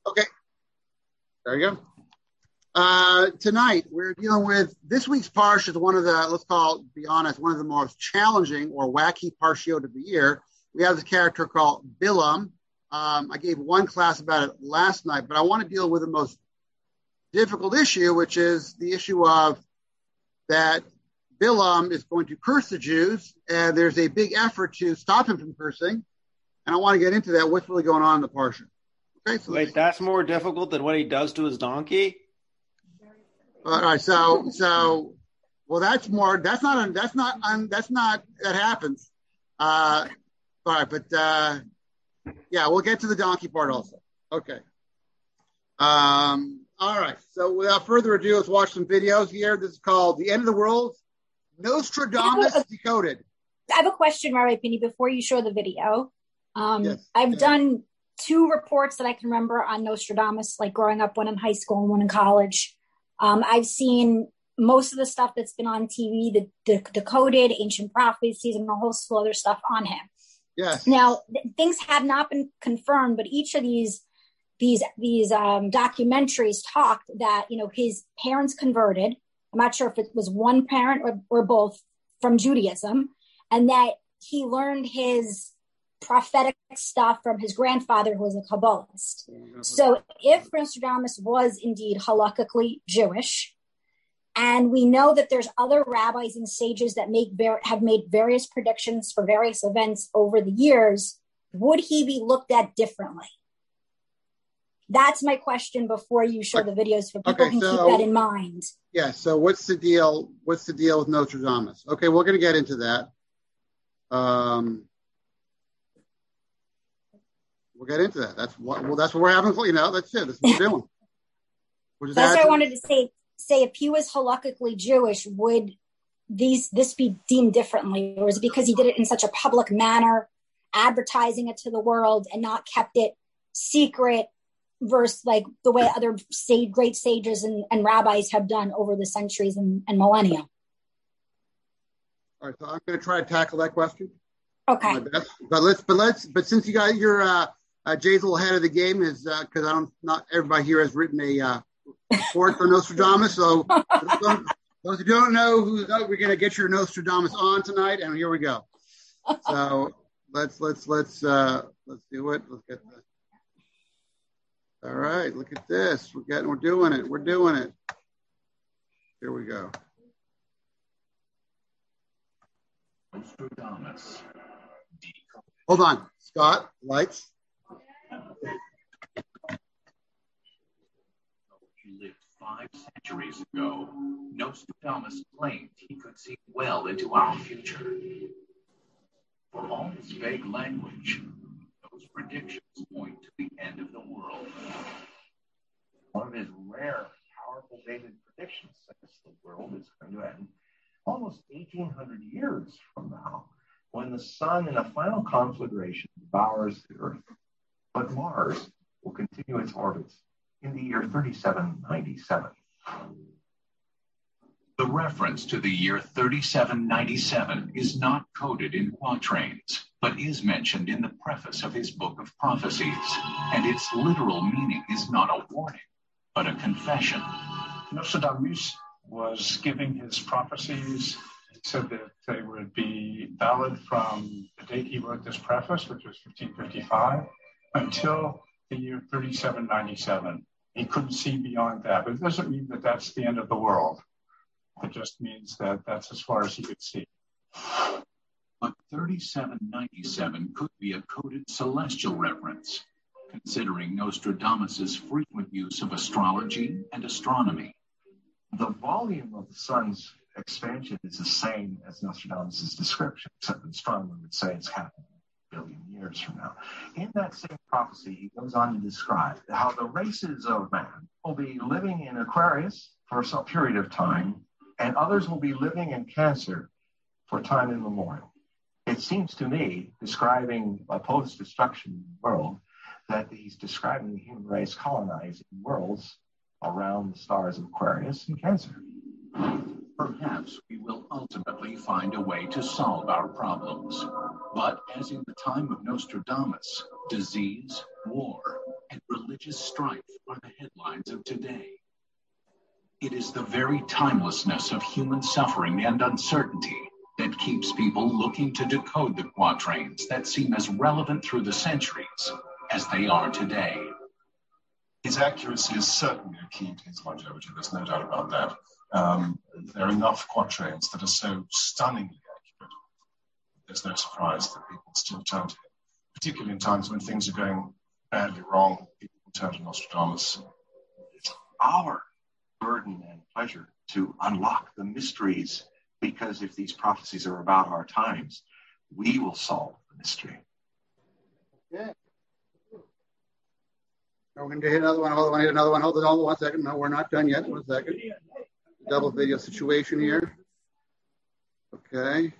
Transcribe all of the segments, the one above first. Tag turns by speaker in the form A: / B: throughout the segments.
A: Okay, there you go. Tonight, we're dealing with this week's parsha is one of the, let's call it, be honest, one of the most challenging or wacky parshiot of the year. We have this character called Bilam. I gave one class about it last night, but I want to deal with the most difficult issue, which is the issue of that Bilam is going to curse the Jews, and there's a big effort to stop him from cursing. And I want to get into that. What's really going on in the parsha? Okay, so
B: wait, that's more difficult than what he does to his donkey?
A: All right, so, well, that happens. All right, but yeah, we'll get to the donkey part also. Okay. All right, so without further ado, let's watch some videos here. This is called The End of the World, Nostradamus Decoded.
C: I have a question, Rabbi Penny, before you show the video.
A: Yes,
C: I've done 2 reports that I can remember on Nostradamus, like growing up, one in high school and one in college. I've seen most of the stuff that's been on TV, the decoded ancient prophecies and a whole slew of other stuff on him.
A: Yes.
C: Now, things have not been confirmed, but each of these documentaries talked that, his parents converted. I'm not sure if it was one parent or both from Judaism, and that he learned his prophetic stuff from his grandfather, who was a Kabbalist. So if Nostradamus was indeed halakhically Jewish, and we know that there's other rabbis and sages that have made various predictions for various events over the years, would he be looked at differently? That's my question before you show the videos, so people can keep that in mind.
A: Yeah, so what's the deal with Nostradamus? Okay, we're going to get into that. We'll get into that. That's what we're having. That's it. That's what we're doing.
C: That's what I wanted to say. If he was halakhically Jewish, would this be deemed differently, or is it because he did it in such a public manner, advertising it to the world, and not kept it secret, versus like the way other great sages and rabbis have done over the centuries and millennia?
A: All right, so I'm going to try to tackle that question.
C: Okay.
A: But since you got your Jay's a little ahead of the game, is because not everybody here has written a report for Nostradamus. So those who don't know we're going to get your Nostradamus on tonight, and here we go. So let's do it. Let's get the. All right, look at this. We're doing it. Here we go.
D: Nostradamus.
A: Hold on, Scott. Lights.
D: He lived 5 centuries ago. Nostradamus claimed he could see well into our future. For all his vague language, those predictions point to the end of the world. One of his rare, powerful dated predictions says the world is going to end almost 1,800 years from now, when the sun in a final conflagration devours the earth. But Mars will continue its orbits in the year 3797.
E: The reference to the year 3797 is not coded in quatrains, but is mentioned in the preface of his book of prophecies, and its literal meaning is not a warning, but a confession.
F: Nostradamus was giving his prophecies. He said that they would be valid from the date he wrote this preface, which was 1555, until the year 3797. He couldn't see beyond that, but it doesn't mean that that's the end of the world. It just means that that's as far as he could see.
E: But 3797 could be a coded celestial reference, considering Nostradamus's frequent use of astrology and astronomy.
D: The volume of the sun's expansion is the same as Nostradamus' description, except that astronomer would say it's happening a billion years from now. In that same prophecy, he goes on to describe how the races of man will be living in Aquarius for some period of time, and others will be living in Cancer for time immemorial. It seems to me, describing a post-destruction world, that he's describing the human race colonizing worlds around the stars of Aquarius and Cancer.
E: Perhaps we will ultimately find a way to solve our problems. But as in the time of Nostradamus, disease, war, and religious strife are the headlines of today. It is the very timelessness of human suffering and uncertainty that keeps people looking to decode the quatrains that seem as relevant through the centuries as they are today.
G: His accuracy is certainly a key to his longevity, there's no doubt about that. There are enough quatrains that are so stunningly accurate. There's no surprise that people still turn to him, particularly in times when things are going badly wrong. People turn to Nostradamus.
H: It's our burden and pleasure to unlock the mysteries, because if these prophecies are about our times, we will solve the mystery.
A: Yeah. We're going to hit another one. Hold on 1 second. No, we're not done yet. 1 second. Double video situation here. Okay.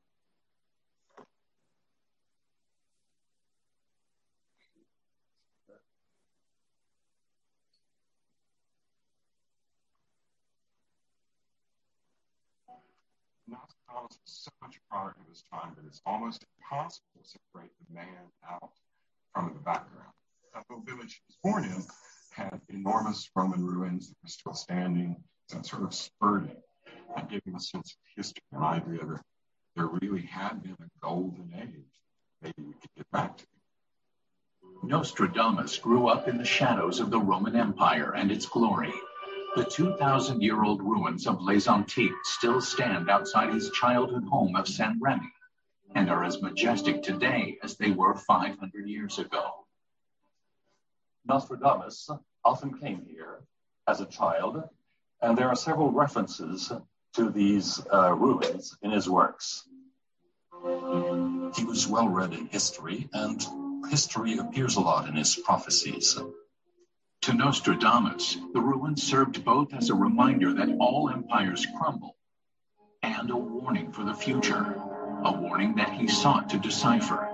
G: Nostradamus was so much a product of his time that it's almost impossible to separate the man out from the background. The village he was born in had enormous Roman ruins that were still standing, that sort of spurred him and gave him a sense of history, an idea that there really had been a golden age. Maybe we could get back to it.
E: Nostradamus grew up in the shadows of the Roman Empire and its glory. The 2,000-year-old ruins of Les Antiques still stand outside his childhood home of Saint Remy and are as majestic today as they were 500 years ago.
I: Nostradamus often came here as a child, and there are several references to these ruins in his works.
G: He was well read in history, and history appears a lot in his prophecies.
E: To Nostradamus, the ruins served both as a reminder that all empires crumble and a warning for the future, a warning that he sought to decipher.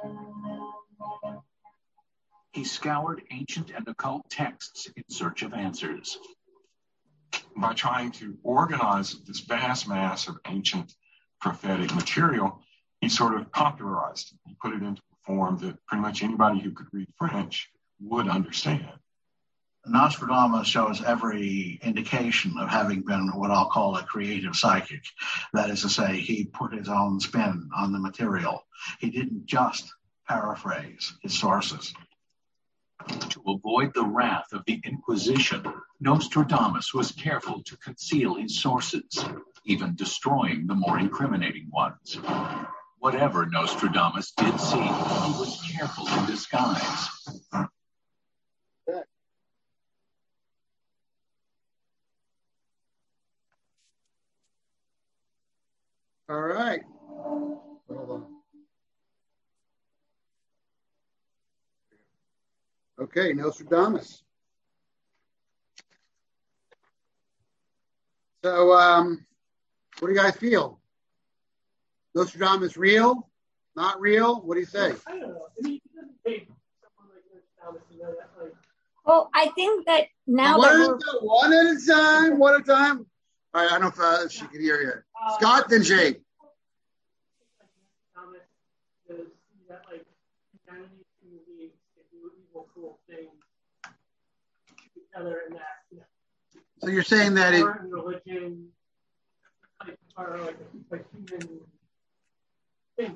E: He scoured ancient and occult texts in search of answers.
G: By trying to organize this vast mass of ancient prophetic material, he sort of popularized it. He put it into a form that pretty much anybody who could read French would understand.
J: Nostradamus shows every indication of having been what I'll call a creative psychic. That is to say, he put his own spin on the material. He didn't just paraphrase his sources.
E: To avoid the wrath of the Inquisition, Nostradamus was careful to conceal his sources, even destroying the more incriminating ones. Whatever Nostradamus did see, he was careful in disguise.
A: All right. Hold on. Okay, Nostradamus. So, what do you guys feel? Nostradamus real? Not real? What do you say?
K: I don't know. I mean, it doesn't take someone like Nostradamus to know that. Like,
C: well, I think that now
A: one at a time. All right, I don't know if she can hear you. Scott, then Jay.
K: Nostradamus does that, like, humanity human beings can do evil, cool things to each other, and that, you know.
A: So you're saying that
K: art and religion, like, are like human thing.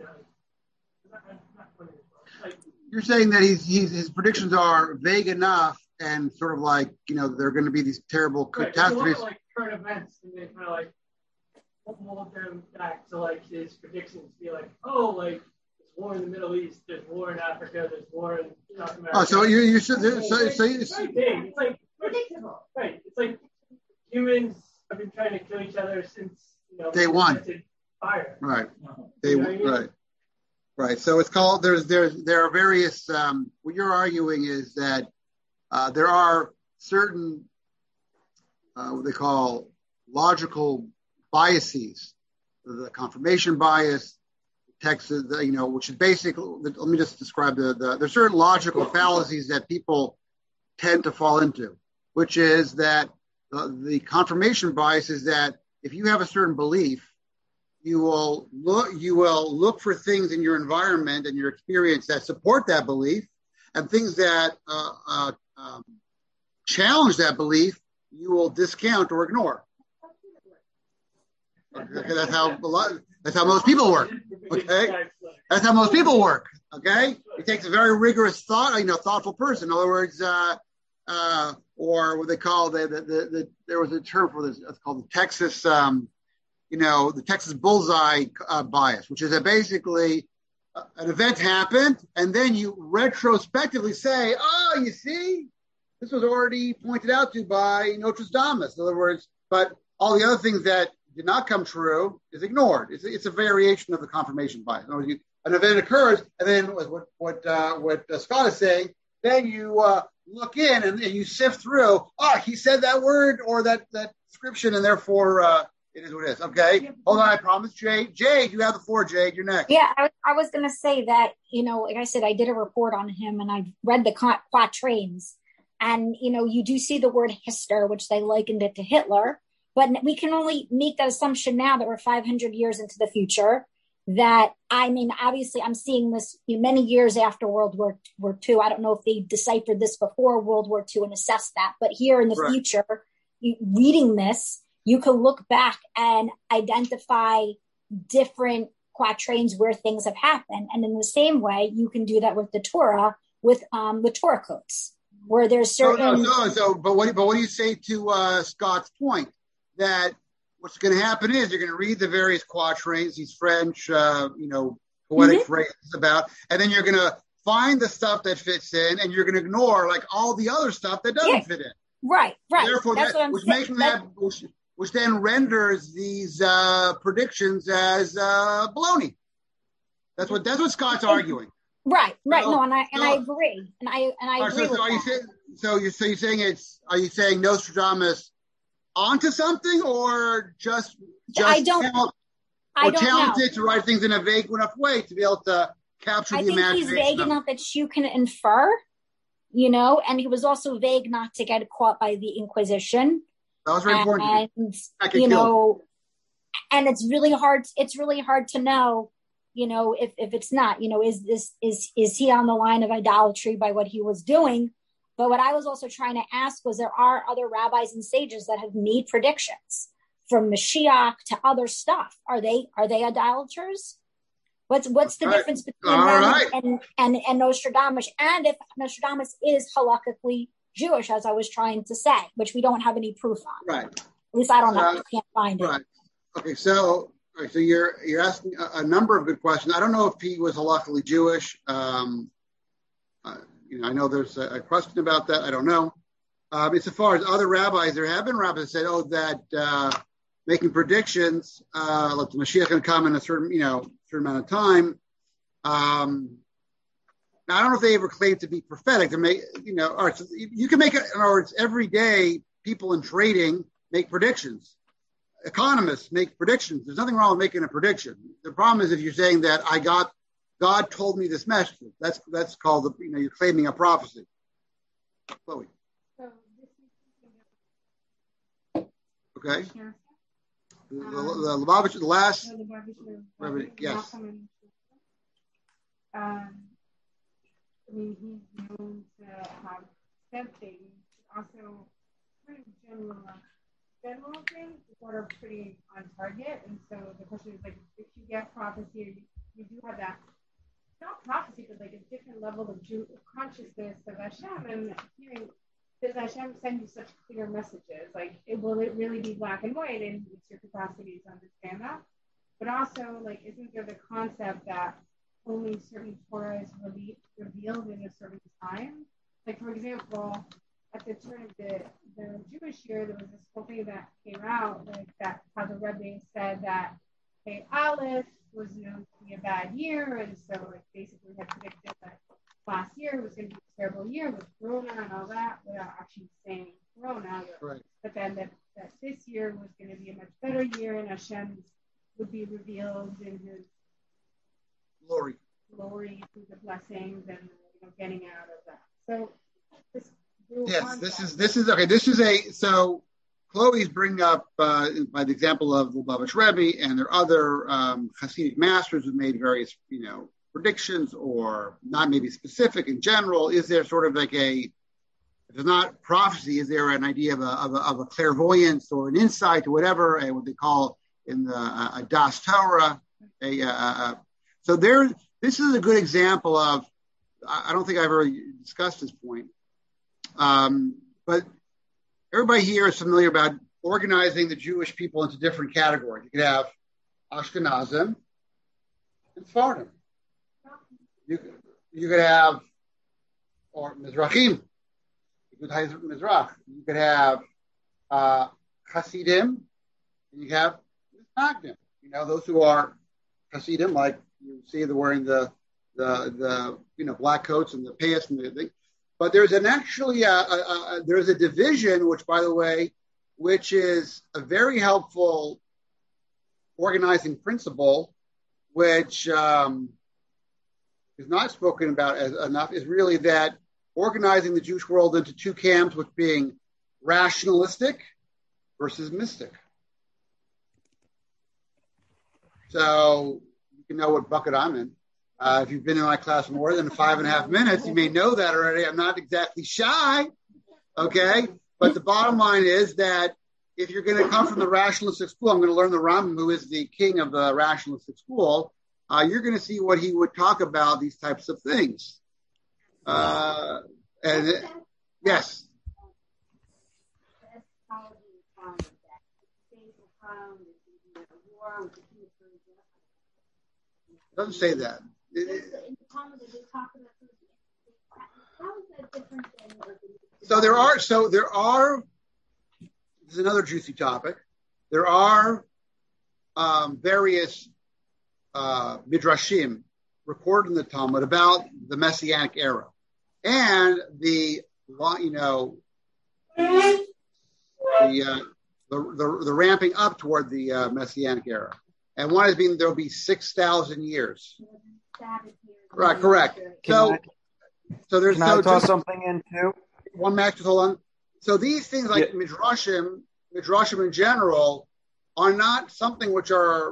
A: You're saying that his predictions are vague enough and sort of like, you know, there are going to be these terrible catastrophes.
K: Like current events, and they kind of like hold them back to like his predictions. Be like, oh, like there's war in the Middle East, there's war in Africa, there's war in South America.
A: Oh, so you should
K: it's very big. It's like predictable, right? It's like humans have been trying to kill each other since
A: day one.
K: Fire.
A: Right.
K: Right.
A: Right. So it's called. There are various. What you're arguing is that there are certain what they call logical biases, the confirmation bias, text, which is basically. Let me just describe there's certain logical fallacies that people tend to fall into, which is that the confirmation bias is that if you have a certain belief, you will look for things in your environment and your experience that support that belief, and things that challenge that belief, you will discount or ignore. Okay, that's how most people work. Okay, that's how most people work. Okay, it takes a very rigorous thoughtful person. In other words, or what they call there was a term for this. It's called the Texas, the Texas bullseye bias, which is that basically an event happened, and then you retrospectively say, "Oh, you see, this was already pointed out to by Nostradamus." In other words, but all the other things that did not come true is ignored. It's a variation of the confirmation bias. In other words, an event occurs, and then what Scott is saying, then you look in and you sift through. Oh, he said that word or that description, and therefore it is what it is. Okay, hold on. I promise, Jade. Jade, you have the floor. Jade, you're next.
C: Yeah, I was going to say that like I said, I did a report on him, and I read the quatrains, and you do see the word Hister, which they likened it to Hitler. But we can only make that assumption now that we're 500 years into the future. That, obviously I'm seeing this many years after World War II. I don't know if they deciphered this before World War II and assessed that. But here in the future, reading this, you can look back and identify different quatrains where things have happened. And in the same way, you can do that with the Torah, with Torah codes, where there's certain...
A: But what do you say to Scott's point? That what's going to happen is you're going to read the various quatrains, these French, poetic phrases about, and then you're going to find the stuff that fits in, and you're going to ignore all the other stuff that doesn't fit in.
C: Right.
A: Therefore, which then renders these predictions as baloney. That's what Scott's arguing.
C: Right. No, I agree, and I agree with that.
A: You're saying are you saying Nostradamus onto something, or just talented to write things in a vague enough way to be able to capture the imagination?
C: I think he's vague enough that you can infer, and he was also vague not to get caught by the Inquisition.
A: That was very important.
C: And and it's really hard. It's really hard to know, if it's not, is he on the line of idolatry by what he was doing? But what I was also trying to ask was, there are other rabbis and sages that have made predictions from Mashiach to other stuff. Are they idolaters? What's the difference between them and Nostradamus? And if Nostradamus is halakhically Jewish, as I was trying to say, which we don't have any proof on.
A: Right.
C: At least I don't know. I can't find it.
A: Right. Okay. So you're asking a number of good questions. I don't know if he was halakhically Jewish. I know there's a question about that. I don't know. As far as other rabbis, there have been rabbis that said, that making predictions, like the Mashiach going to come in a certain amount of time. Now, I don't know if they ever claimed to be prophetic. You can make it. In other words, every day, people in trading make predictions. Economists make predictions. There's nothing wrong with making a prediction. The problem is if you're saying that God told me this message. That's called you're claiming a prophecy. Chloe. Okay. The Lubavitcher, the last. Yes.
L: He's known to have said things, also pretty general things that are pretty on target. And so the question is if you get prophecy, you do have that. Not prophecy, but a different level of consciousness of Hashem, and hearing, does Hashem send you such clear messages? Will it really be black and white, and it's your capacity to understand that? But also, isn't there the concept that only certain Torah is revealed in a certain time? For example, at the turn of the Jewish year, there was this whole thing that came out, that how the Rebbe said that, hey, Aleph was known to be a bad year, and so basically had predicted that last year was going to be a terrible year with Corona and all that, without actually saying Corona.
A: Right.
L: But then that this year was going to be a much better year, and Hashem would be revealed in His glory through the blessings and getting out of that. So
A: this is okay. So Chloe's bringing up by the example of the Lubavitch Rebbe, and there are other Hasidic masters who made various, predictions or not maybe specific in general? Is there sort of like if it's not prophecy, is there an idea of a clairvoyance or an insight or whatever, what they call in the a Das Torah? So this is a good example of, I don't think I've ever discussed this point, but everybody here is familiar about organizing the Jewish people into different categories. You could have Ashkenazim and Sephardim. You could have, or Mizrahim. You could have Mizrach. You could have Hasidim, and you have Misnagdim. Those who are Hasidim, like you see, they're wearing the black coats and the pants and everything. But there's there's a division, which, by the way, which is a very helpful organizing principle, which is not spoken about enough, is really that organizing the Jewish world into two camps, which being rationalistic versus mystic. So you can know what bucket I'm in. If you've been in my class more than 5.5 minutes, you may know that already. I'm not exactly shy, okay? But the bottom line is that if you're going to come from the rationalistic school, I'm going to learn the Rambam, who is the king of the rationalistic school. You're going to see what he would talk about these types of things. Yes. It doesn't say that. So there are, this is another juicy topic. There are various midrashim recorded in the Talmud about the Messianic era and the ramping up toward the Messianic era. And one has been, there'll be 6,000 years. Right, correct. So there's
B: Can I toss something in too?
A: One match, hold on. So these things like midrashim in general, are not something which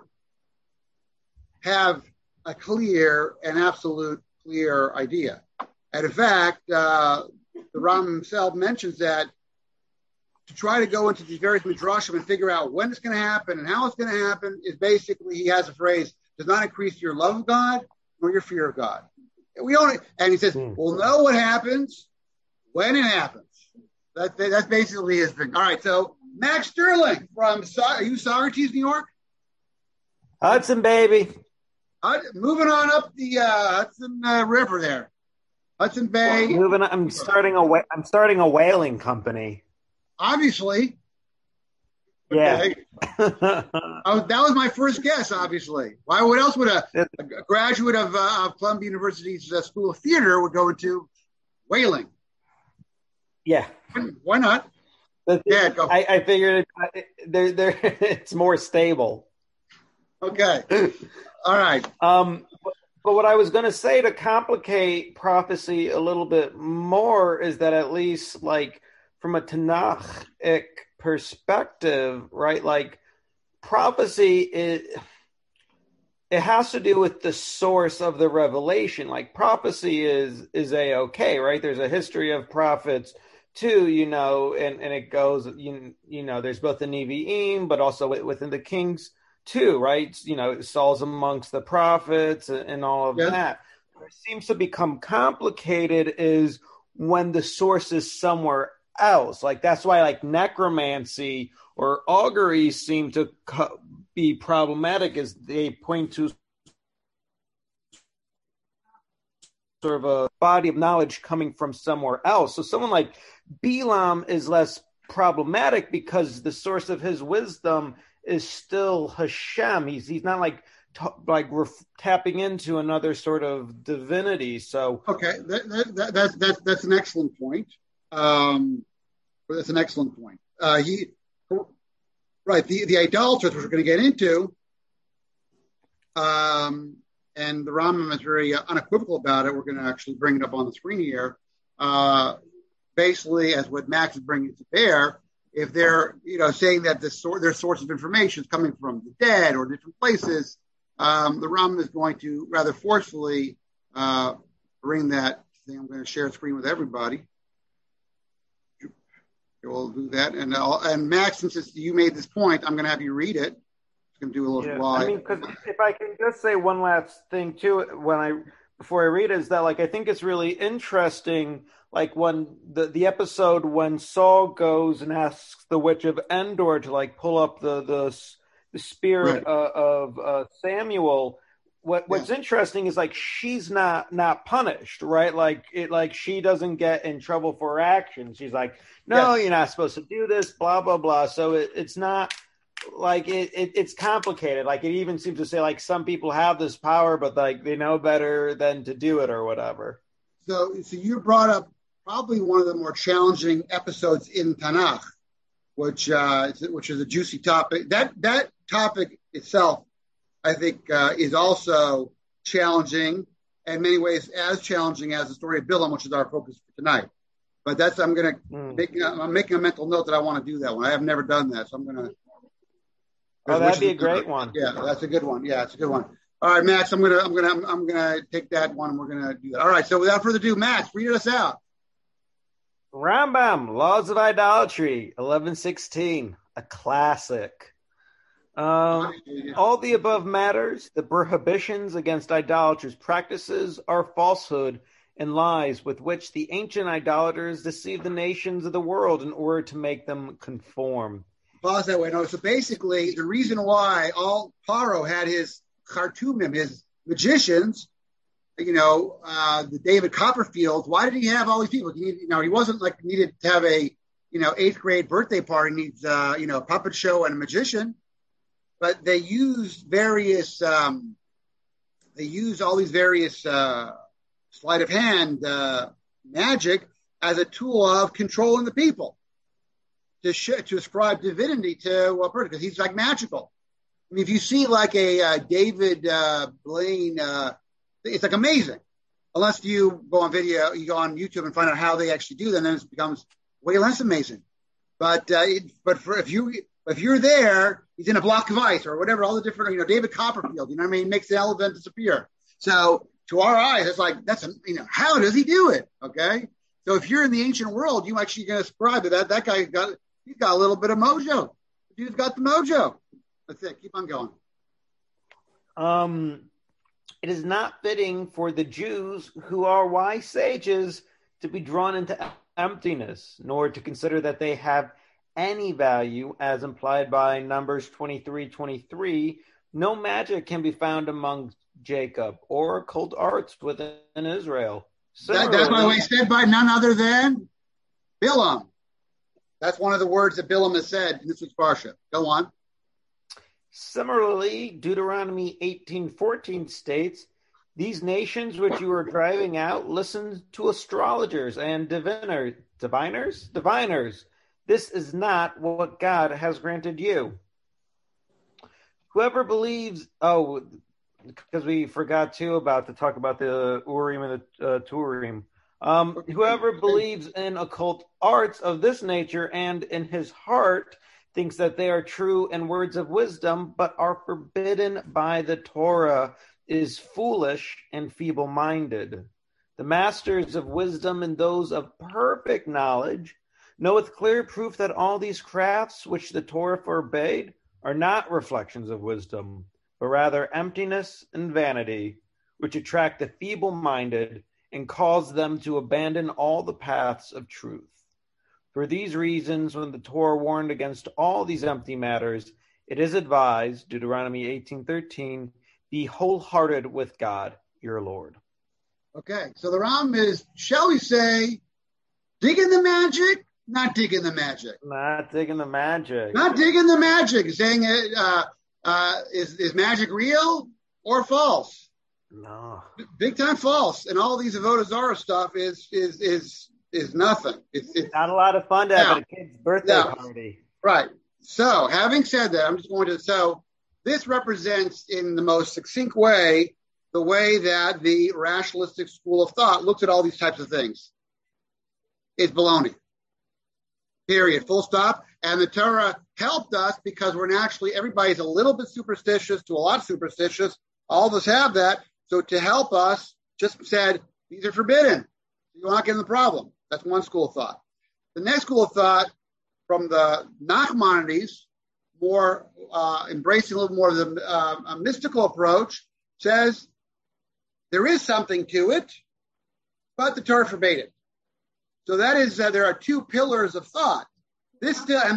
A: have a clear and absolute clear idea. And in fact, the Rambam himself mentions that to try to go into these various midrashim and figure out when it's going to happen and how it's going to happen is basically, he has a phrase, does not increase your love of God nor your fear of God. And he says, we'll know what happens when it happens. That's basically his thing. All right, so Max Sterling from, are you Socrates, New York?
B: Hudson, baby.
A: Moving on up the Hudson River there. Hudson Bay.
B: I'm starting a whaling company.
A: Obviously.
B: Yeah.
A: Okay. That was my first guess, obviously. What else would a graduate of Columbia University's School of Theater would go into? Whaling.
B: Yeah.
A: Why not?
B: Yeah, go. I figured it's more stable.
A: Okay. All right.
B: But what I was going to say to complicate prophecy a little bit more is that at least like from a Tanakhic perspective, right? Like prophecy, it has to do with the source of the revelation. Like prophecy is A-okay, right? There's a history of prophets too, and it goes, there's both the Nevi'im, but also within the kings too, right? Saul's amongst the prophets and all of that. What seems to become complicated is when the source is somewhere else. Like that's why like necromancy or augury seem to be problematic, as they point to sort of a body of knowledge coming from somewhere else. So someone like Bilam is less problematic because the source of his wisdom is still Hashem. He's not like we're tapping into another sort of divinity. So
A: okay, that's an excellent point. That's an excellent point. The idolaters, which we're going to get into, and the Rambam is very unequivocal about it. We're going to actually bring it up on the screen here. Basically, as what Max is bringing to bear, if they're saying that their source of information is coming from the dead or different places, the Ram is going to rather forcefully bring that thing. I'm going to share a screen with everybody. We'll do that. And Max, since you made this point, I'm going to have you read it. It's going to do a little while.
B: I mean, because if I can just say one last thing too, before I read it, is that like I think it's really interesting, like when the episode when Saul goes and asks the Witch of Endor to like pull up the spirit of Samuel. What's interesting is like she's not punished, right? Like she doesn't get in trouble for her actions. She's like, no, you're not supposed to do this, blah blah blah. So it's not like it's complicated. Like it even seems to say like some people have this power, but like they know better than to do it or whatever.
A: So you brought up probably one of the more challenging episodes in Tanakh, which is a juicy topic. That topic itself, I think, is also challenging in many ways, as challenging as the story of Bilam, which is our focus for tonight. But I'm making a mental note that I want to do that one. I have never done that, so I'm going to.
B: Oh, that'd be a great one.
A: Yeah, that's a good one. Yeah, it's a good one. All right, Max, I'm gonna take that one. And we're gonna do that. All right. So without further ado, Max, read us out.
B: Rambam, Laws of Idolatry, 1116, a classic. All the above matters, the prohibitions against idolaters' practices are falsehood and lies with which the ancient idolaters deceive the nations of the world in order to make them conform.
A: Pause that way. No, so basically, the reason why all Paro had his Khartoumim, his magicians, the David Copperfield, why did he have all these people? He wasn't like needed to have a, 8th grade birthday party, needs, a puppet show and a magician. But they used various, all these various sleight of hand magic as a tool of controlling the people, to ascribe divinity to a person, because he's like magical. I mean, if you see like a David Blaine, it's like amazing. Unless you go on YouTube and find out how they actually do that, then it becomes way less amazing. But if you're there, he's in a block of ice or whatever, all the different, David Copperfield, makes the elephant disappear. So to our eyes, it's like, how does he do it? Okay. So if you're in the ancient world, you actually can ascribe to that guy he's got a little bit of mojo. The dude's got the mojo. That's it. Keep on going.
B: It is not fitting for the Jews, who are wise sages, to be drawn into emptiness, nor to consider that they have any value, as implied by Numbers 23:23. No magic can be found among Jacob, or occult arts within Israel.
A: That's by the way said by none other than Bilam. That's one of the words that Bilam has said in this week's Parsha. Go on.
B: Similarly, Deuteronomy 18:14 states, "These nations which you are driving out listen to astrologers and diviners. This is not what God has granted you." Whoever believes, because we forgot too to talk about the Urim and the Turim. Whoever believes in occult arts of this nature and in his heart thinks that they are true and words of wisdom, but are forbidden by the Torah, is foolish and feeble-minded. The masters of wisdom and those of perfect knowledge know with clear proof that all these crafts which the Torah forbade are not reflections of wisdom, but rather emptiness and vanity, which attract the feeble-minded and cause them to abandon all the paths of truth. For these reasons, when the Torah warned against all these empty matters, it is advised, Deuteronomy 18:13, be wholehearted with God, your Lord.
A: Okay, so the Ram is, shall we say, digging the magic, not digging the magic.
B: Not digging the magic.
A: Not digging the magic, saying is magic real or false?
B: No.
A: Big time false. And all these Avodah Zarah stuff is nothing. It's
B: not a lot of fun to have at a kid's birthday party.
A: Right. So having said that, I'm just going to, this represents in the most succinct way, the way that the rationalistic school of thought looks at all these types of things. It's baloney. Period. Full stop. And the Torah helped us because we're naturally, everybody's a little bit superstitious to a lot superstitious. All of us have that. So to help us, just said, these are forbidden. You're not getting the problem. That's one school of thought. The next school of thought from the Nachmanides, more embracing a little more of the a mystical approach, says there is something to it, but the Torah forbade it. So that is there are two pillars of thought. This still. In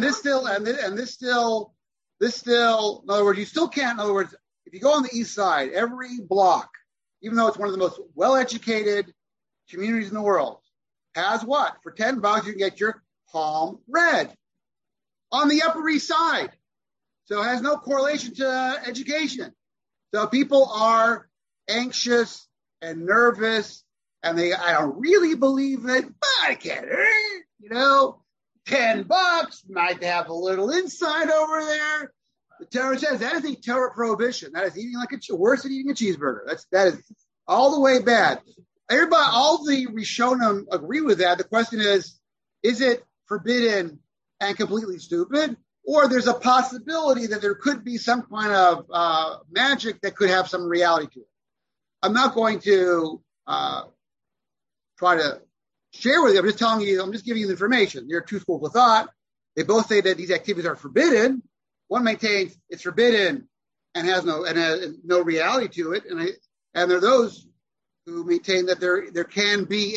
A: other words, you still can't. In other words, if you go on the east side, every block, even though it's one of the most well-educated communities in the world, has what? For $10, you can get your palm read on the Upper East Side. So it has no correlation to education. So people are anxious and nervous, and I don't really believe it, but I can't hurt, $10 might have a little inside over there. The Torah says that is a Torah prohibition. That is eating worse than eating a cheeseburger. That is all the way bad. Everybody, all the Rishonim agree with that. The question is it forbidden and completely stupid? Or there's a possibility that there could be some kind of magic that could have some reality to it. I'm not going to try to share with you. I'm just telling you, I'm just giving you the information. There are two schools of thought. They both say that these activities are forbidden. One maintains it's forbidden and has no reality to it. And there are those who maintain that there can be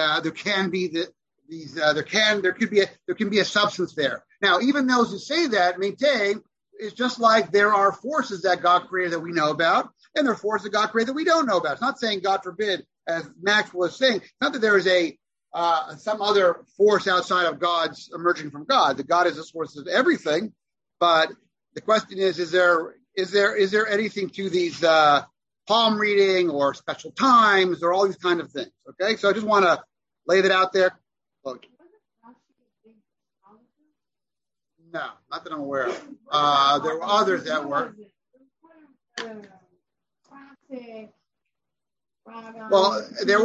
A: a substance there. Now, even those who say that maintain it's just like there are forces that God created that we know about, and there are forces that God created that we don't know about. It's not saying, God forbid, as Max was saying, it's not that there is some other force outside of God's emerging from God. That God is the source of everything. But the question is there anything to these palm reading or special times or all these kind of things? Okay, so I just want to lay that out there. Look. No, not that I'm aware of. There were others that were. Well, there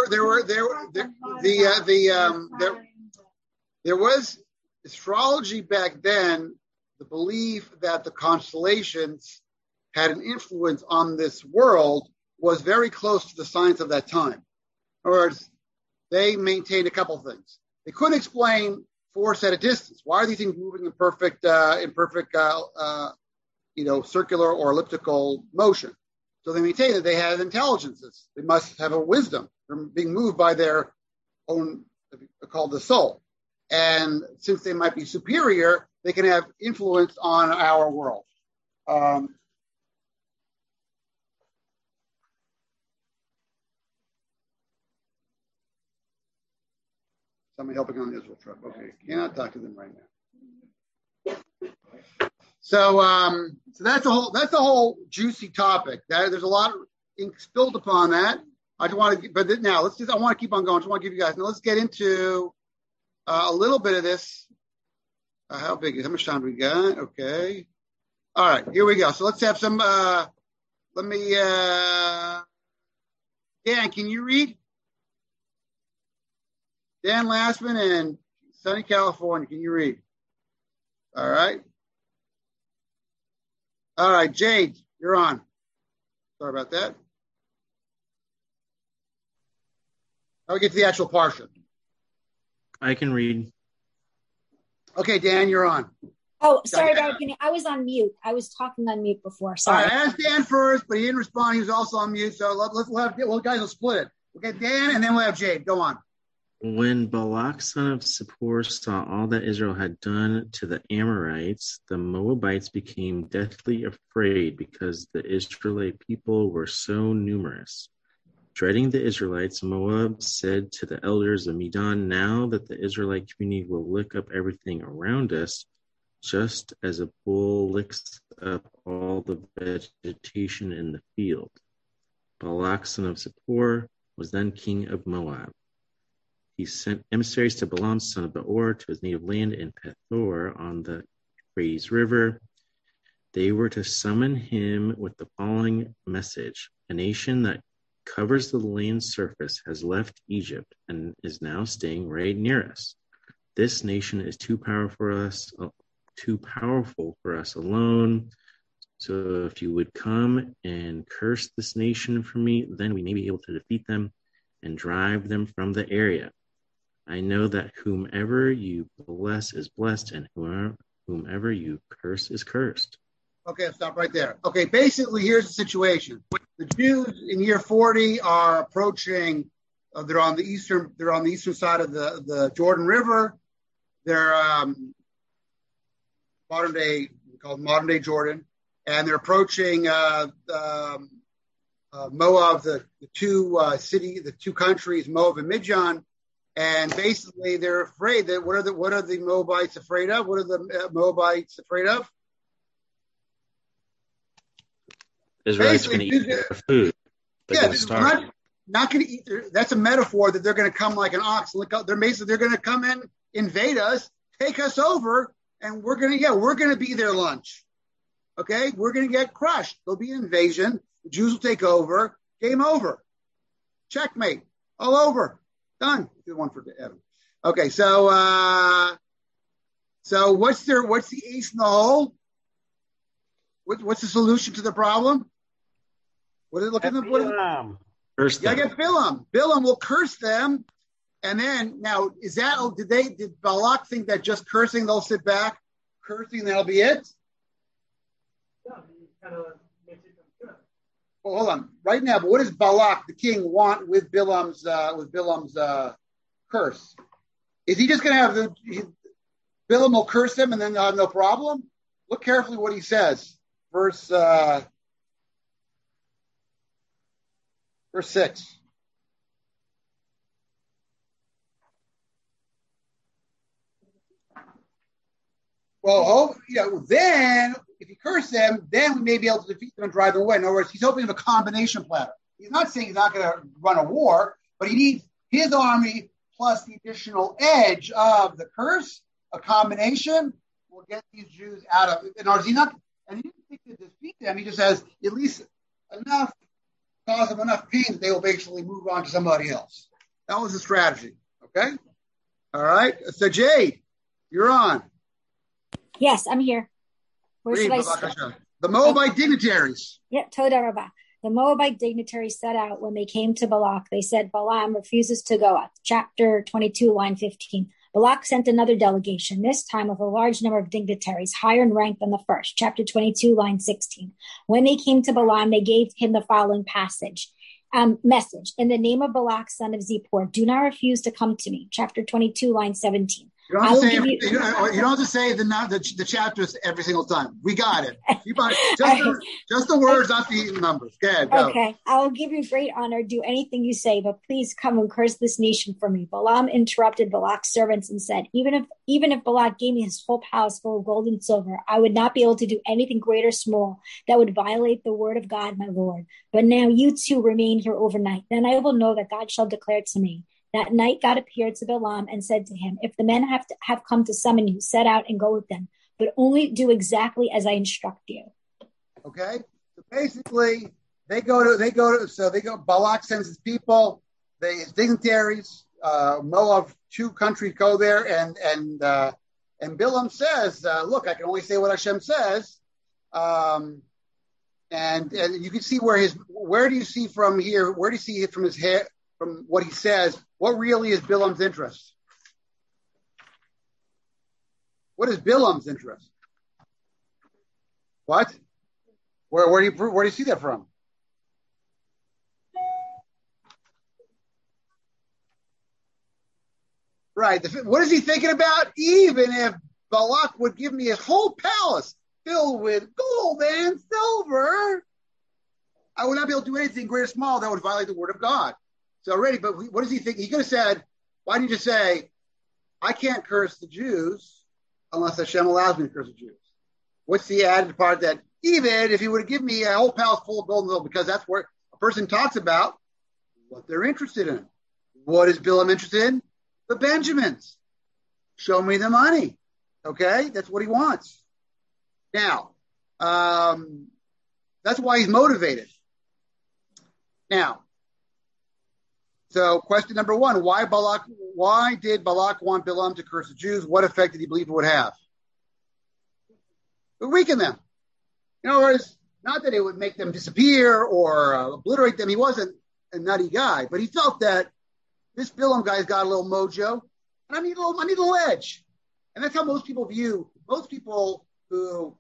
A: was astrology back then. The belief that the constellations had an influence on this world was very close to the science of that time. In other words, they maintained a couple of things. They couldn't explain force at a distance. Why are these things moving in perfect circular or elliptical motion? So they maintain that they have intelligences. They must have a wisdom. They're being moved by their own, called the soul. And since they might be superior, they can have influence on our world. Somebody helping on the Israel trip. Okay, cannot talk to them right now. So that's a whole juicy topic. There's a lot of ink spilled upon that. I want to keep on going. I just want to give you guys. Now let's get into a little bit of this. How much time do we got? Okay. All right, here we go. So let's have some. Dan, can you read? Dan Lastman in sunny California. Can you read? All right. All right, Jade, you're on. Sorry about that. Now we get to the actual parsha.
M: I can read.
A: Okay, Dan, you're on.
C: Oh, sorry, Barry. I was on mute. I was talking on mute before. Sorry.
A: All right, I asked Dan first, but he didn't respond. He was also on mute. So guys will split it. We'll get Dan, and then we'll have Jade. Go on.
M: When Balak son of Zippor saw all that Israel had done to the Amorites, the Moabites became deathly afraid because the Israelite people were so numerous. Dreading the Israelites, Moab said to the elders of Midian, now that the Israelite community will lick up everything around us, just as a bull licks up all the vegetation in the field. Balak son of Zippor was then king of Moab. He sent emissaries to Balaam, son of Beor, to his native land in Pethor on the Euphrates River. They were to summon him with the following message. A nation that covers the land's surface has left Egypt and is now staying right near us. This nation is too powerful for us alone, So if you would come and curse this nation for me, then we may be able to defeat them and drive them from the area. I know that whomever you bless is blessed, and whomever you curse is cursed.
A: Okay, I'll stop right there. Okay, basically, here's the situation. The Jews in year 40 are approaching. They're on the eastern side of the Jordan River. They're modern day Jordan, and they're approaching Moab, the two countries, Moab and Midian. And basically, they're afraid that what are the Moabites afraid of? What are the Moabites afraid of?
M: Israelites are going to eat their food. They're going to starve.
A: Not going to eat. That's a metaphor that they're going to come like an ox. They're going to come in, invade us, take us over, and we're going to be their lunch. Okay, we're going to get crushed. There'll be an invasion. The Jews will take over. Game over. Checkmate. All over. Done. Good one for Evan. Okay, so what's the ace in the hole? What's the solution to the problem? What are they looking at?
M: Curse them.
A: Get Bilam. Bilam will curse them, and then now did Balak think that just cursing they'll sit back, cursing that'll be it?
K: Yeah, he kind of makes it come good.
A: Well, hold on. Right now, but what does Balak, the king, want with Bilam's curse? Is he just going to have Bilam will curse them and then they'll have no problem? Look carefully what he says. Verse 6. Well, then if you curse them, then we may be able to defeat them and drive them away. In other words, he's hoping of a combination platter. He's not saying he's not going to run a war, but he needs his army plus the additional edge of the curse. A combination will get these Jews out of it. In other words, he didn't think to defeat them. He just has at least enough, cause them enough pain that they will basically move on to somebody else. That was the strategy. Okay? All right. So, Jade, you're on.
C: Yes, I'm here. Where should I start?
A: The Moabite dignitaries.
C: Yeah, Toda Rabbah. The Moabite dignitaries set out. When they came to Balak, they said, Balaam refuses to go up. Chapter 22, line 15. Balak sent another delegation, this time of a large number of dignitaries, higher in rank than the first. Chapter 22, line 16. When they came to Balaam, they gave him the following message. In the name of Balak, son of Zippor, do not refuse to come to me. Chapter 22, line 17.
A: You don't have to say the chapters every single time. We got it. Just the words, not the numbers. Go.
C: Okay. I will give you great honor. Do anything you say, but please come and curse this nation for me. Balaam interrupted Balak's servants and said, even if Balak gave me his whole palace full of gold and silver, I would not be able to do anything great or small that would violate the word of God, my Lord. But now you two remain here overnight. Then I will know that God shall declare to me. That night God appeared to Balaam and said to him, if the men have come to summon you, set out and go with them, but only do exactly as I instruct you.
A: Okay? So basically, Balak sends his people, his dignitaries, Moab, two countries go there, and Bilam says, look, I can only say what Hashem says. And you can see where do you see from here, where do you see it from his hair, from what he says, what really is Bilam's interest? What is Bilam's interest? What? Where do you see that from? Right. What is he thinking about? Even if Balak would give me his whole palace filled with gold and silver, I would not be able to do anything great or small that would violate the word of God. So already, but what does he think? He could have said, why didn't you say, I can't curse the Jews unless Hashem allows me to curse the Jews? What's the added part that even if he would have given me a whole palace full of gold and silver, because that's where a person talks about what they're interested in. What is Bilam interested in? The Benjamins. Show me the money. Okay? That's what he wants. Now, that's why he's motivated. Now, so question number one, why did Balak want Bilam to curse the Jews? What effect did he believe it would have? It would weaken them. In other words, not that it would make them disappear or obliterate them. He wasn't a nutty guy, but he felt that this Bilam guy's got a little mojo, and I need a little edge. And that's how most people view most people who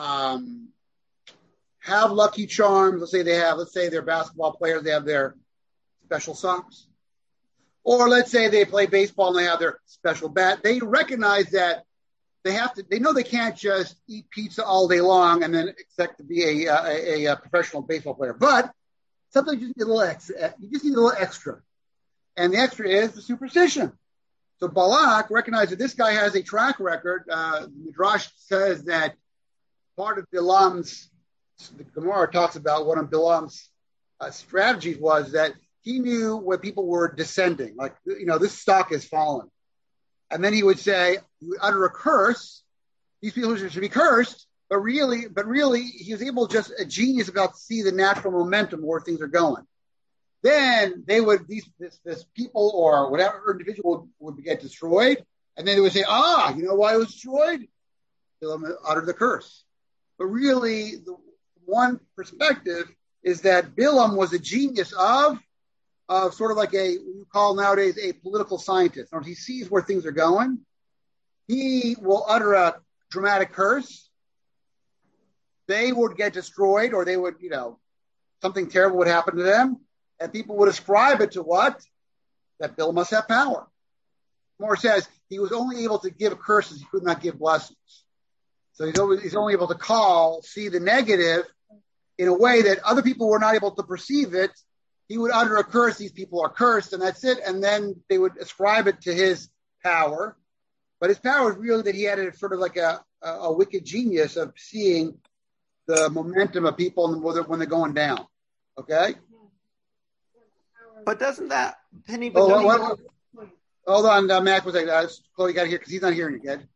A: have lucky charms. Let's say they're basketball players, they have their special socks. Or let's say they play baseball and they have their special bat. They recognize that they know they can't just eat pizza all day long and then expect to be a professional baseball player. But sometimes you just need a little extra. You just need a little extra. And the extra is the superstition. So Balak recognized that this guy has a track record. Midrash says that part of Bilam's, the Gemara talks about one of Bilam's strategies was that he knew when people were descending, like, this stock has fallen. And then he would utter a curse. These people should be cursed, but really, he was able, just a genius about to see the natural momentum where things are going. Then they would, this people or whatever individual would get destroyed. And then they would say, you know why it was destroyed? Bilam uttered the curse. But really, the one perspective is that Bilam was a genius of sort of like what you call nowadays a political scientist. Or he sees where things are going. He will utter a dramatic curse. They would get destroyed, or they would, something terrible would happen to them. And people would ascribe it to what? That Bilam must have power. Moore says he was only able to give curses, he could not give blessings. So he's only able to see the negative in a way that other people were not able to perceive it. He would utter a curse, these people are cursed, and that's it. And then they would ascribe it to his power. But his power is really that he had sort of like a wicked genius of seeing the momentum of people when they're going down. Okay?
B: But doesn't that, Penny...
A: Hold on, Mac was like, Chloe got here because he's not hearing you, kid.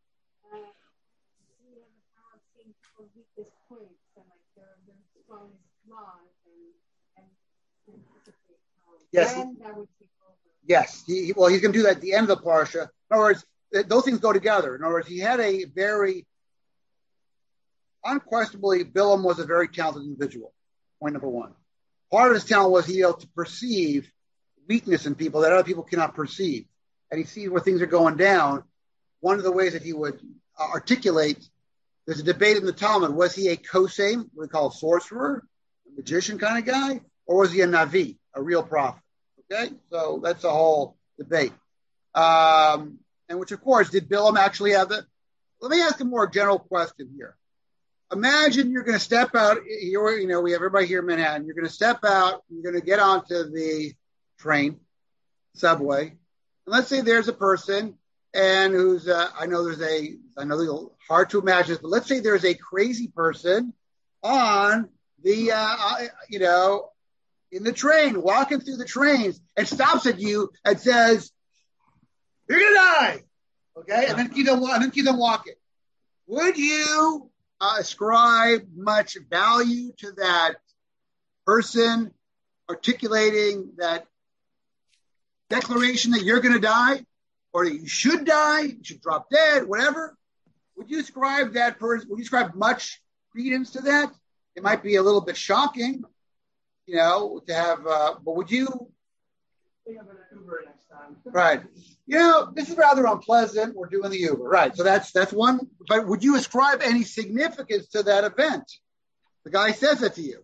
A: Yes. Yes. He's going to do that at the end of the parsha. In other words, those things go together. In other words, he had unquestionably, Bilam was a very talented individual. Point number one. Part of his talent was he able to perceive weakness in people that other people cannot perceive. And he sees where things are going down. One of the ways that he would articulate, there's a debate in the Talmud, was he a kosem, what we call a sorcerer, a magician kind of guy, or was he a navi, a real prophet? Okay, so that's a whole debate. And which, of course, did Bilam actually have that? Let me ask a more general question here. Imagine you're going to step out. We have everybody here in Manhattan. You're going to step out. You're going to get onto the train, subway, and let's say there's a person, and who's I know they're hard to imagine this, but let's say there's a crazy person on the in the train, walking through the trains, and stops at you and says, "You're gonna die," okay, and then keep on walking. Would you ascribe much value to that person articulating that declaration that you're going to die, or that you should die, you should drop dead, whatever? Would you ascribe that person? Would you ascribe much credence to that? It might be a little bit shocking, to have. But would you?
K: Think of an Uber next time.
A: Right. This is rather unpleasant. We're doing the Uber, right? So that's one. But would you ascribe any significance to that event? The guy says it to you.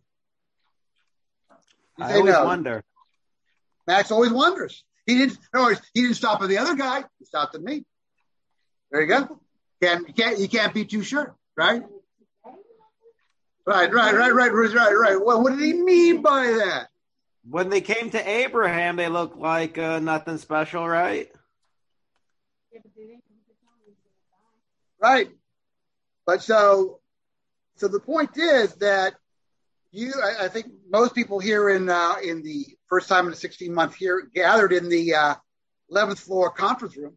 B: I always wonder.
A: Max always wonders. He didn't stop at the other guy. He stopped at me. There you go. You can't be too sure, right? Right. Well, what did he mean by that?
B: When they came to Abraham, they looked like nothing special, right?
A: Right. But so the point is that I think most people here in the first time in the 16-month here gathered in the 11th floor conference room.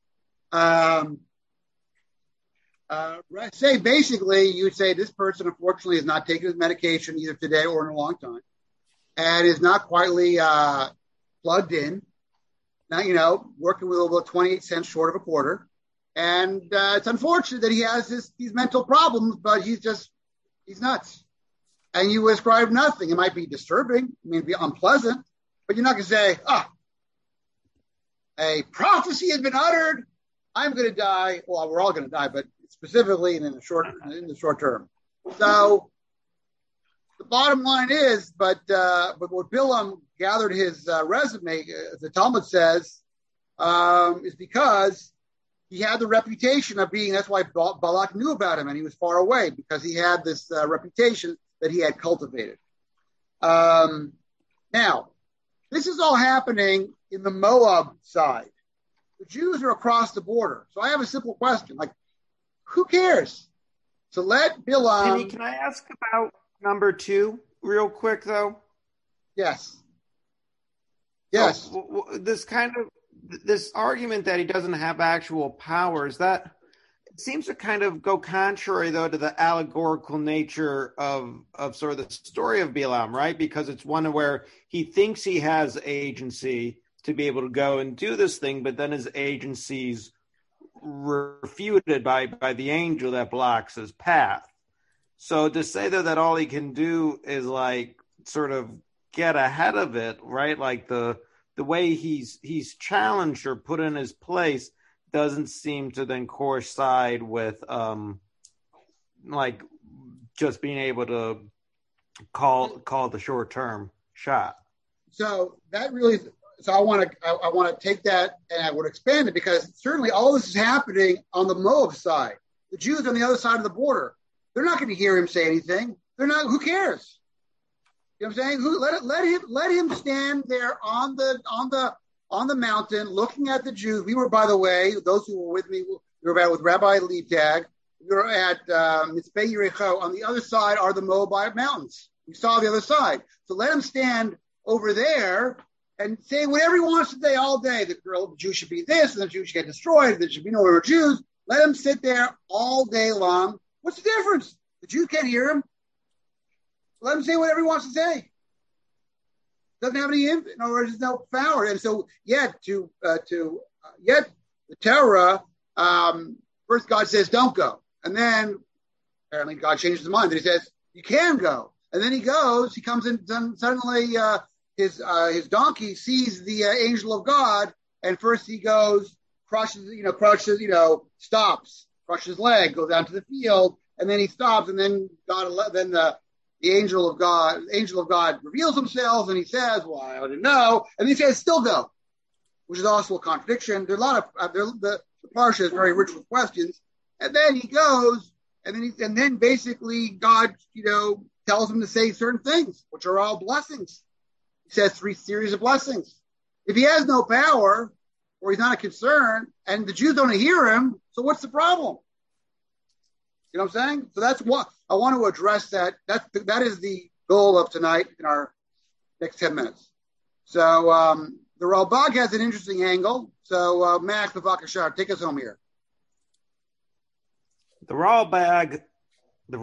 A: Say basically, you would say this person unfortunately has not taken his medication either today or in a long time, and is not quietly plugged in. Now, working with about 28 cents short of a quarter. And it's unfortunate that he has these mental problems, but he's just He's nuts. And you ascribe nothing. It might be disturbing. I mean, it'd be unpleasant, but you're not going to say, a prophecy has been uttered. I'm going to die. Well, we're all going to die, but specifically in the short term. So the bottom line is, but what Bilam gathered his resume, the Talmud says, is because he had the reputation of being, that's why Balak knew about him and he was far away, because he had this reputation that he had cultivated. Now, this is all happening in the Moab side. The Jews are across the border. So I have a simple question, like, who cares? So let Bilam...
B: Penny, can I ask about number 2 real quick, though?
A: Yes.
B: So, this argument that he doesn't have actual powers, that it seems to kind of go contrary, though, to the allegorical nature of sort of the story of Bilam, right? Because it's one where he thinks he has agency to be able to go and do this thing, but then his agency's refuted by the angel that blocks his path. So to say that all he can do is like sort of get ahead of it, right? Like the way he's challenged or put in his place doesn't seem to then coincide with like just being able to call the short term shot.
A: So that really, so I want to take that and I would expand it, because certainly all this is happening on the Moab side. The Jews on the other side of the border, they're not going to hear him say anything. They're not. Who cares? You know what I'm saying? Let him stand there on the mountain, looking at the Jews. We were, by the way, those who were with me, we were with Rabbi Liebtag. We were at Mitzpeh Yericho. On the other side are the Moabite mountains. We saw the other side. So let him stand over there and say whatever he wants to say all day. The Jews should be this, and the Jews should get destroyed. There should be no more Jews. Let him sit there all day long. What's the difference? The Jews can't hear him. Let him say whatever he wants to say. Doesn't have any impact. In other words, there's no power. And so, yet the Torah, first God says, don't go. And then apparently God changes his mind. Then he says, you can go. And then he goes, he comes in, then suddenly his donkey sees the angel of God. And first he goes, crushes, stops, crushes his leg, goes out to the field. And then he stops. And then the angel of God reveals himself, and he says, well, I didn't know. And he says, still go, which is also a contradiction. There's a lot of, the Parsha is very rich with questions. And then he goes, and then basically God, tells him to say certain things, which are all blessings. He says 3 series of blessings. If he has no power, or he's not a concern, and the Jews don't hear him, so what's the problem? You know what I'm saying? So that's what I want to address. That is the goal of tonight in our next 10 minutes. So the Ralbag has an interesting angle. So Max Bavakashar, take us home here.
B: The Ralbag. The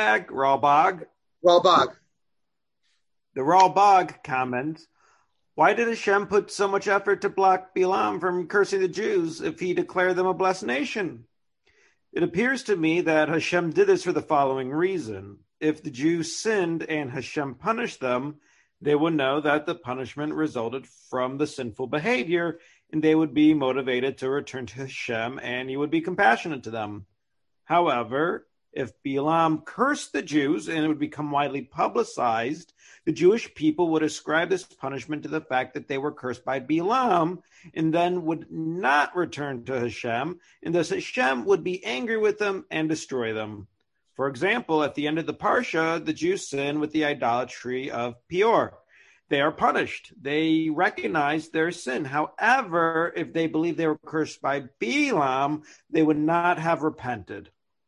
B: Ralbag comments, why did Hashem put so much effort to block Bilam from cursing the Jews if he declared them a blessed nation? It appears to me that Hashem did this for the following reason. If the Jews sinned and Hashem punished them, they would know that the punishment resulted from the sinful behavior, and they would be motivated to return to Hashem, and he would be compassionate to them. However, if Bilam cursed the Jews and it would become widely publicized, the Jewish people would ascribe this punishment to the fact that they were cursed by Bilam and then would not return to Hashem, and thus Hashem would be angry with them and destroy them. For example, at the end of the Parsha, the Jews sin with the idolatry of Peor. They are punished. They recognize their sin. However, if they believe they were cursed by Bilam, they would not have repented.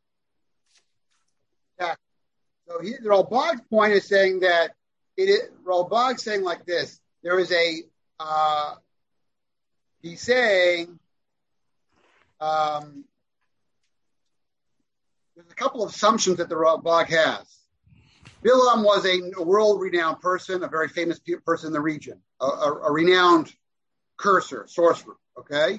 A: Yeah. So the Ralbag's point is saying that Ralbag's saying like this. There is he's saying there's a couple of assumptions that the Ralbag has. Bilam was a world-renowned person, a very famous person in the region, a renowned sorcerer, okay?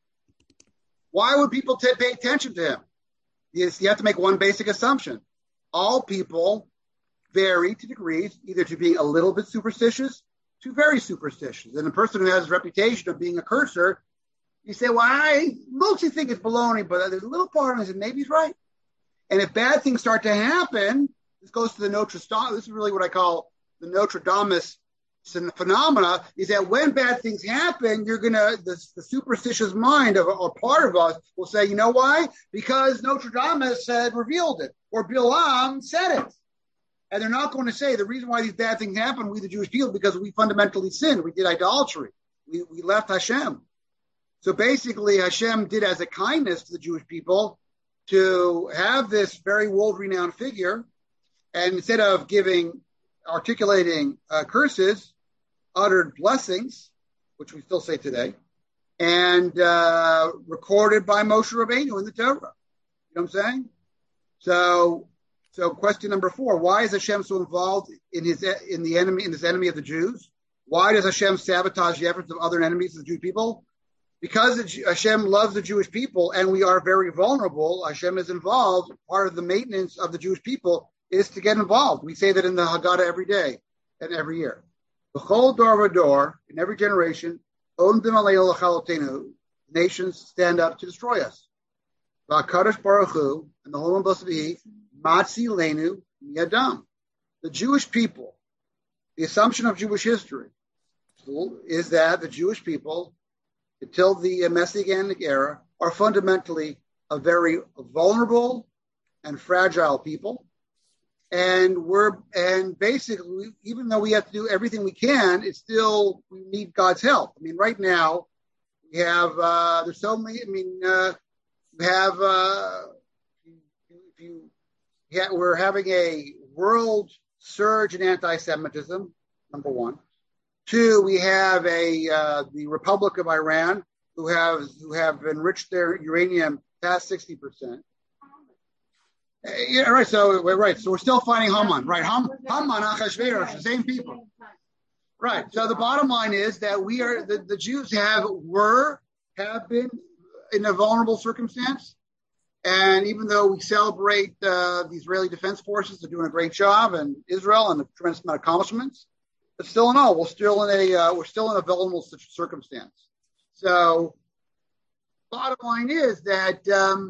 A: Why would people pay attention to him? You have to make one basic assumption. all people vary to degrees, either to being a little bit superstitious to very superstitious. And a person who has a reputation of being a cursor, you say, well, I mostly think it's baloney, but there's a little part of me that maybe he's right. And if bad things start to happen, this goes to the Notre Dame. This is really what I call the Notre Dame phenomena, is that when bad things happen, you're going to, the superstitious mind of or part of us will say, you know why? Because Notre Dame said, revealed it, or Bilam said it. And they're not going to say the reason why these bad things happen, we the Jewish people, because we fundamentally sinned. We did idolatry. We left Hashem. So basically, Hashem did as a kindness to the Jewish people to have this very world-renowned figure, and instead of articulating curses, uttered blessings, which we still say today, and recorded by Moshe Rabbeinu in the Torah. You know what I'm saying? So question number 4: why is Hashem so involved in this enemy of the Jews? Why does Hashem sabotage the efforts of other enemies of the Jewish people? Because Hashem loves the Jewish people and we are very vulnerable. Hashem is involved. Part of the maintenance of the Jewish people is to get involved. We say that in the Haggadah every day and every year. B'chol dor v'dor, in every generation, omdim aleinu l'chalotenu, nations stand up to destroy us. V'akadosh Baruch Hu, and the Holy One Blessed be He, matzi leinu miyadam. The Jewish people, the assumption of Jewish history is that the Jewish people, until the Messianic era, are fundamentally a very vulnerable and fragile people. And basically, even though we have to do everything we can, we need God's help. I mean, right now, we have, there's so many, we're having a world surge in anti-Semitism, number 1. 2, we have the Republic of Iran, who have enriched their uranium past 60%. Yeah, right. So we're still fighting Haman, right? Haman, Achashverosh, the same people, right? So the bottom line is that we are the Jews have been in a vulnerable circumstance, and even though we celebrate the Israeli Defense Forces, they're doing a great job, and Israel and a tremendous amount of accomplishments. But still in all, we're still in a vulnerable circumstance. So, bottom line is that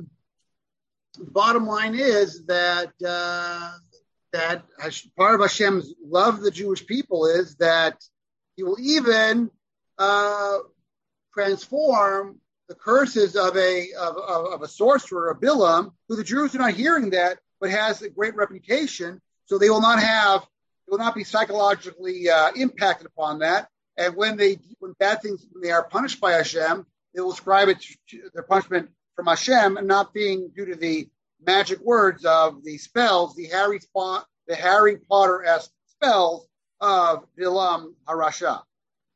A: part of Hashem's love of the Jewish people is that He will even transform the curses of a sorcerer, a Bilam, who the Jews are not hearing that, but has a great reputation. So they will not be psychologically impacted upon that. And when they are punished by Hashem, they will ascribe it to their punishment from Hashem and not being due to the magic words of the spells, the Harry Potter-esque spells of Bilam Harasha.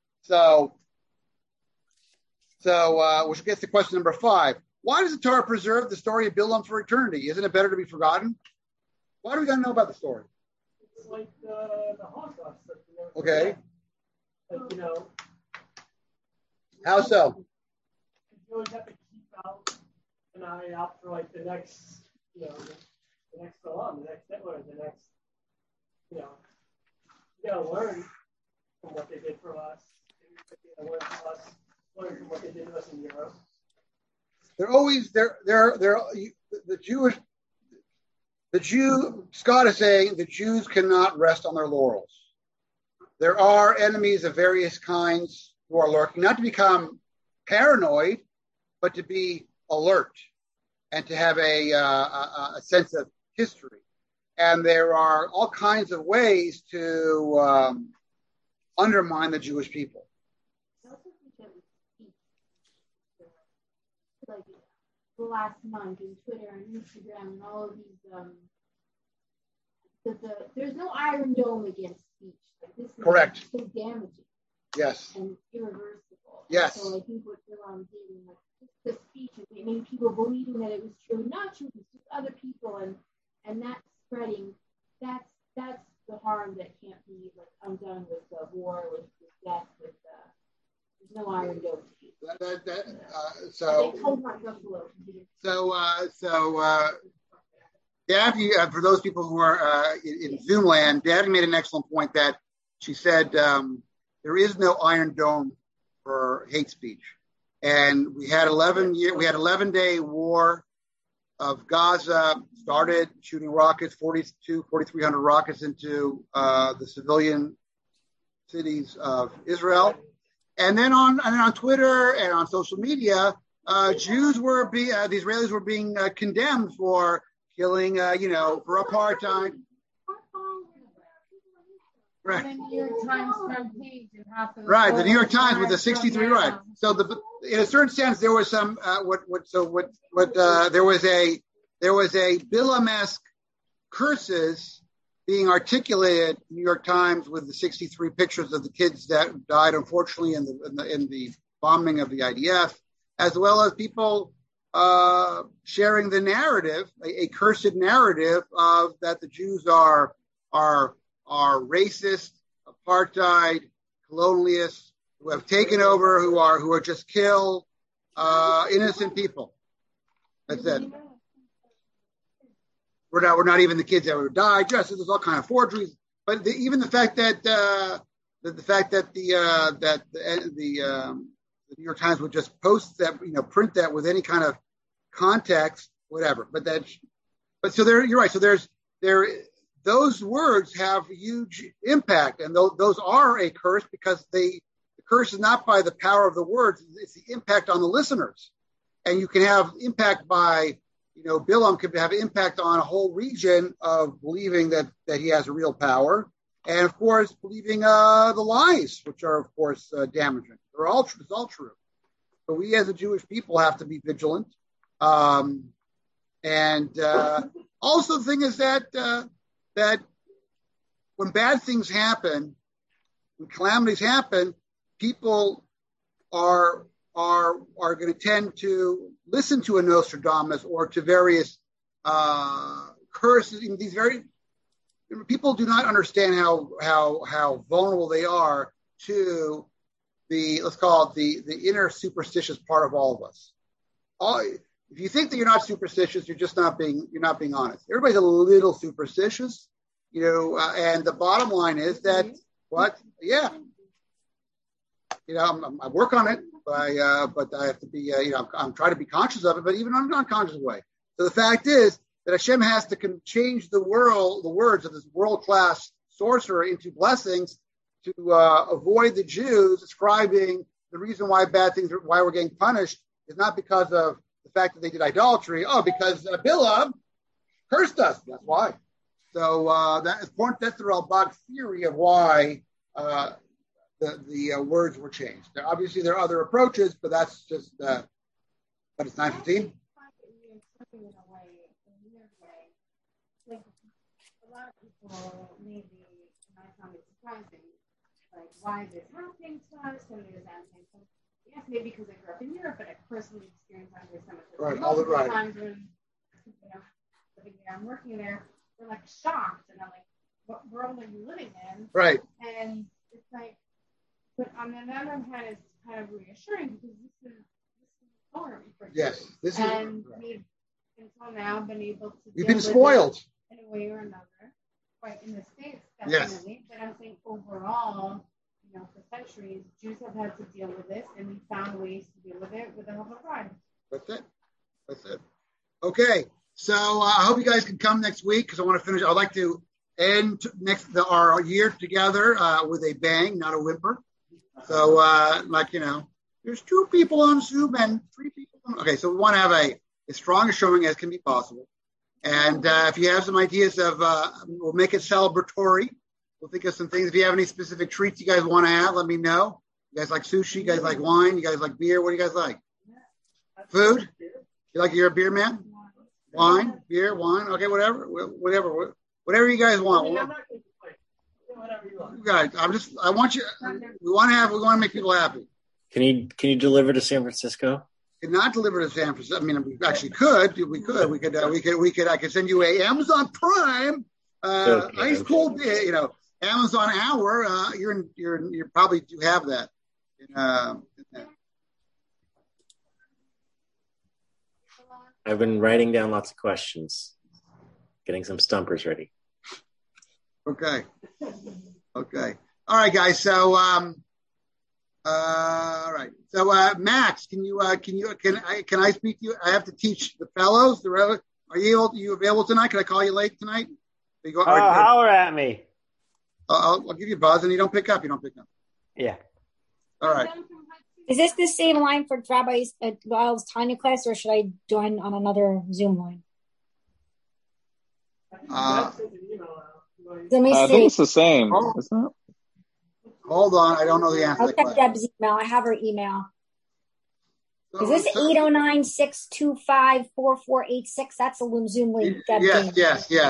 A: Which gets to question number 5. Why does the Torah preserve the story of Bilam for eternity? Isn't it better to be forgotten? Why do we got to know about the story?
K: It's like the Holocaust.
A: Okay.
K: Like,
A: how so?
K: You always have to keep an eye out for like the next, the next Bilam, the next Hitler, the next, you gotta learn from what they did for us. Learn from what they did to us in Europe.
A: They're always the Jew, Scott is saying the Jews cannot rest on their laurels. There are enemies of various kinds who are lurking, not to become paranoid, but to be alert and to have a sense of history. And there are all kinds of ways to undermine the Jewish people.
L: Like the last month in Twitter and Instagram and all of these, there's no Iron Dome against speech. Like this is
A: correct.
L: So damaging.
A: Yes.
L: And irreversible.
A: Yes.
L: So I think what Bilam did, like the speech, it made people believing that it was true, not true, it's just other people, and that spreading. That's the harm that can't be like undone with war, with death, with there's no Iron Dome.
A: Daphne, for those people who are in Zoom land, Daphne made an excellent point that she said there is no Iron Dome for hate speech, and we had 11-day war of Gaza. Started shooting rockets, 4,300 rockets into the civilian cities of Israel, and then on Twitter and on social media, the Israelis were being condemned for killing, for apartheid. Right.
L: The New York Times front page.
A: Right, the New York Times with the 63. Right. So in a certain sense, there was some there was a Bilam-esque curses being articulated in the New York Times with the 63 pictures of the kids that died, unfortunately, in the bombing of the IDF, as well as people sharing the narrative, a cursed narrative of that the Jews are racist, apartheid, colonialists who have taken over, who are just kill innocent people. That's it. We're not even the kids that would die. Just there's all kind of forgeries, but even the fact that the New York Times would just post that, print that with any kind of context, whatever. You're right. So those words have huge impact, and those are a curse because the curse is not by the power of the words; it's the impact on the listeners. And you can have impact by, Bilam could have impact on a whole region of believing that he has a real power, and of course believing the lies, which are of course damaging. It's all true. But we as a Jewish people have to be vigilant. Also the thing is that when bad things happen, when calamities happen, people are going to tend to listen to a Nostradamus or to various curses. People do not understand how vulnerable they are to the, let's call it the inner superstitious part of all of us. If you think that you're not superstitious, you're not being honest. Everybody's a little superstitious, and the bottom line is that I work on it, but I have to be, I'm trying to be conscious of it, but even in an unconscious way. So the fact is that Hashem has to change the words of this world-class sorcerer into blessings to avoid the Jews ascribing the reason why why we're getting punished is not because of the fact that they did idolatry. Because Bilam cursed us. That's why. So that's the Ralbag theory of why the words were changed. Obviously, there are other approaches, but that's just. But it's 9:15.
L: Like a lot of people maybe might find it surprising, like why is this happening to us? And it is happening. Yes, maybe because I grew up in Europe, but I personally experienced anti-Semitism.
A: Right, all the right.
L: Times when living there, I'm working there, we're like shocked, and I'm like, what world are you living in?
A: Right.
L: And it's like, but on the other hand, it's kind of reassuring because this is norm for
A: yes, this is.
L: And we've until now been able to.
A: We've been spoiled
L: in a way or another, right? In the States,
A: Yes.
L: definitely. But I'm saying overall, for centuries, Jews have had to deal with this, and we found ways to deal with it with the help of God.
A: That's it. Okay, so I hope you guys can come next week because I want to finish. I'd like to end our year together with a bang, not a whimper. So, there's 2 people on Zoom and 3 people. Okay, so we want to have a strong showing as can be possible. And if you have some ideas of, we'll make it celebratory. We'll think of some things. If you have any specific treats you guys want to have, let me know. You guys like sushi? You guys like wine? You guys like beer? What do you guys like? Food? You're a beer man? Wine? Beer? Wine? Okay, whatever you guys want. You guys, I want you. We want to make people happy.
N: Can you deliver to San Francisco?
A: Not deliver to San Francisco. I mean, we actually could. We could. I could send you a Amazon Prime, ice cold, Amazon Hour. You probably do have that.
N: I've been writing down lots of questions. getting some stumpers ready.
A: Okay. All right, guys. So, all right. So, Max, can I speak to you? I have to teach the fellows. Are you available tonight? Can I call you late tonight?
B: Holler at me.
A: I'll give you a buzz, and you don't pick up.
B: Yeah.
A: All right.
C: Is this the same line for Rabbi Lyle's Tanya class, or should I join on another Zoom line? Let me see.
O: I think it's the same. Isn't it?
A: Hold on. I don't know the answer.
C: I'll check Deb's email. I have her email. Is this 809-625-4486? That's a Zoom link.
A: Yes.